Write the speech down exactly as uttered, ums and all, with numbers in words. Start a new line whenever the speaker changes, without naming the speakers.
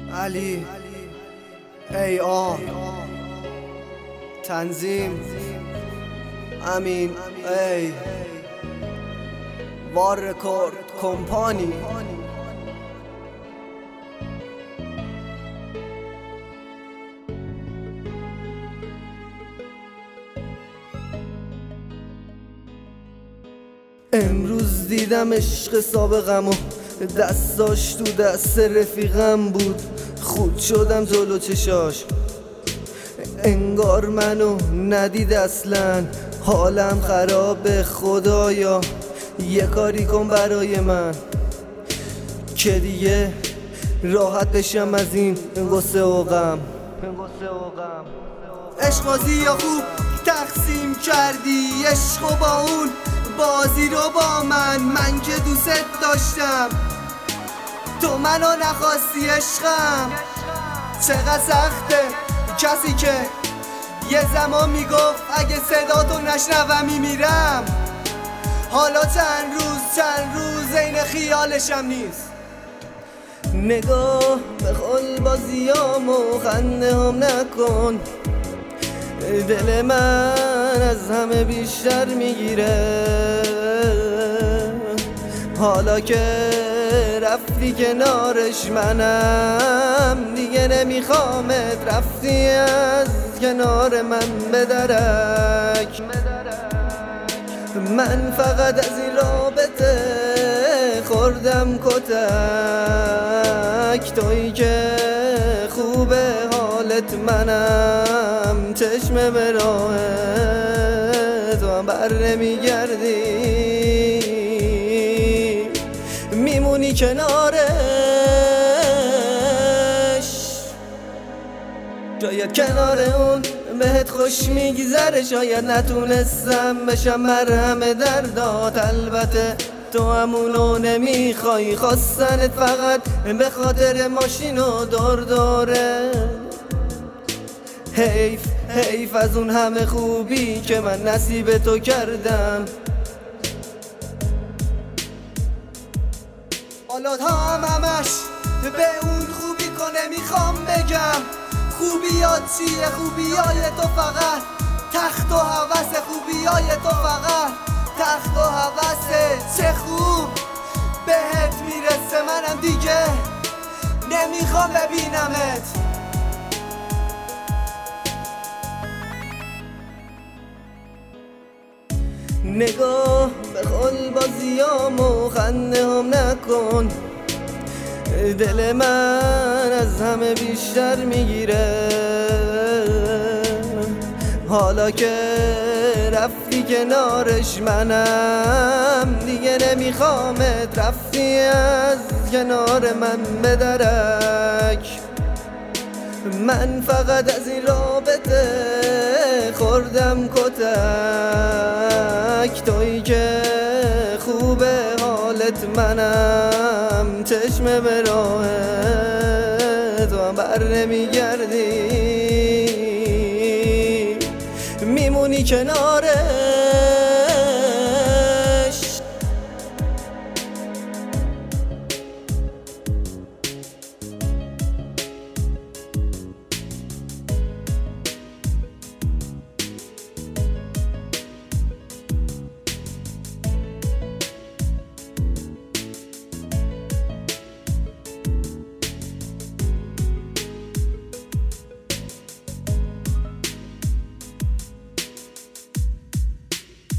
علی ای آر تنظیم امین ای وار رکورد کمپانی. امروز دیدم عشق سابقمو دستاش تو دست رفیقم بود. خود شدم جلو چشاش انگار منو ندید اصلا. حالم خرابه خدایا یه کاری کن برای من که دیگه راحت بشم از این غصه و غم. عشق بازی یا خوب تقسیم کردی، عشق و با اون بازی رو با من. من که دوست داشتم تو منو نخواستی عشقم. چقدر سخته کسی که یه زمان میگفت اگه صدا تو نشنوم میمیرم. حالا چند روز چند روز این خیالشم نیست. نگاه به خل بازیام و خنده هم نکن، دل من از همه بیشتر میگیره. حالا که رفتی کنارش منم دیگه نمیخوامت. رفتی از کنار من بدرک. من فقط از این رابطه خوردم کتک. تویی که خوبه حالت منم چشم به راه تو هم بر نمیگردی، میمونی کنارش. شاید کنار اون بهت خوش میگذره، شاید نتونستم بشم مرهم دردات. البته تو همونو نمیخوای، خواستنت فقط به خاطر ماشین و دور دوره. حیف حیف از اون همه خوبی که من نصیب تو کردم. حالا تا هم همش به اون خوبی کنه میخوام بگم. خوبیات چیه؟ خوبیای تو فقط تخت و هوس. خوبیای تو فقط تخت و هوسه. چه خوب بهت میرسه، منم دیگه نمیخوام ببینمت. نگاه به خل بازیام و خنده هم نکن، دل من از همه بیشتر میگیره. حالا که رفتی کنارش منم دیگه نمیخوامت. رفتی از کنار من بدرک. من فقط از این رابطه خوردم کتک. تویی که خوبه حالت منم چشم به راه تو هم بر نمیگردی، میمونی کناره.